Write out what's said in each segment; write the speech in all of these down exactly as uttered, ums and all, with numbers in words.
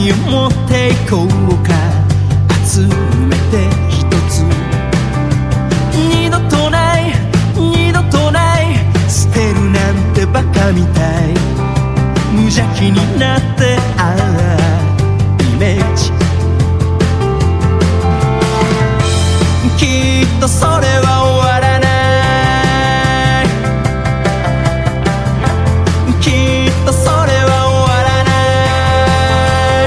何を持っていこうか集めて一つ二度とない二度とない捨てるなんてバカみたい無邪気になってああイメージきっとそれは終わらないきっとそれは終わらない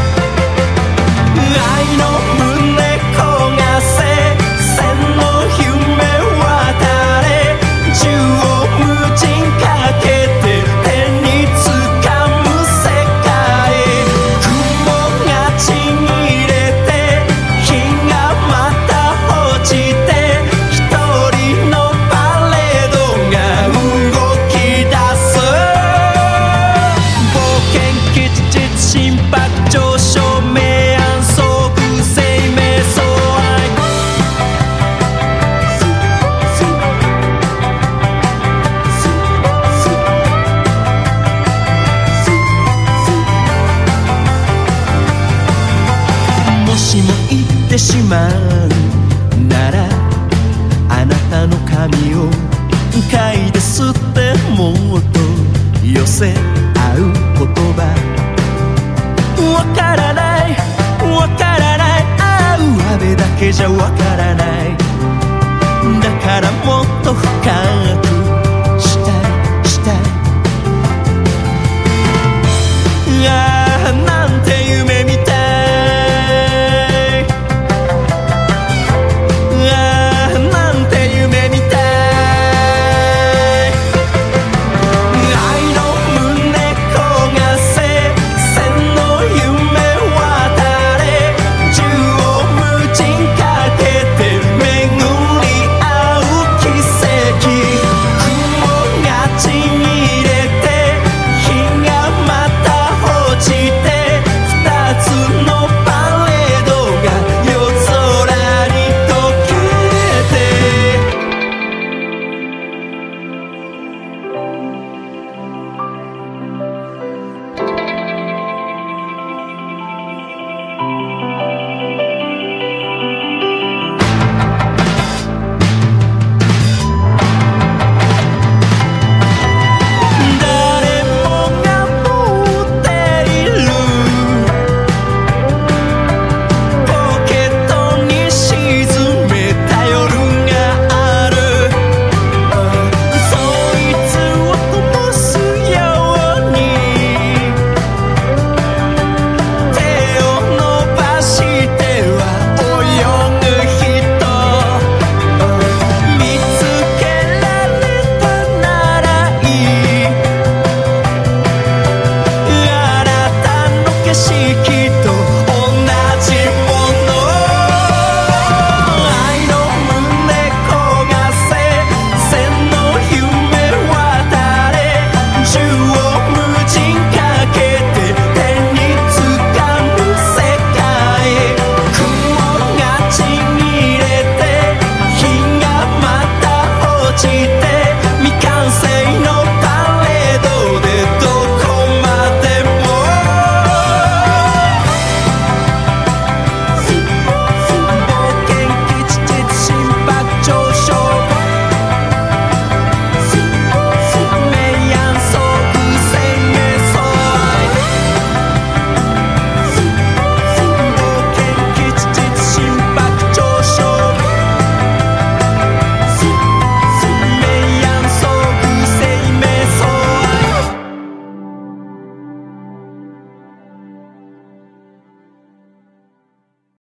愛の胸焦がせ千の夢渡れ縦横無尽かけて手につかむ世界雲がちぎれて日がまた落ちて一人のパレードが動き出す冒険基地実心拍上昇明暗相互生命相愛もしも言ってしまうならあなたの髪を嗅いで吸ってもっと寄せ合う言葉わからないわからないああ上辺だけじゃわからないだからもっと深く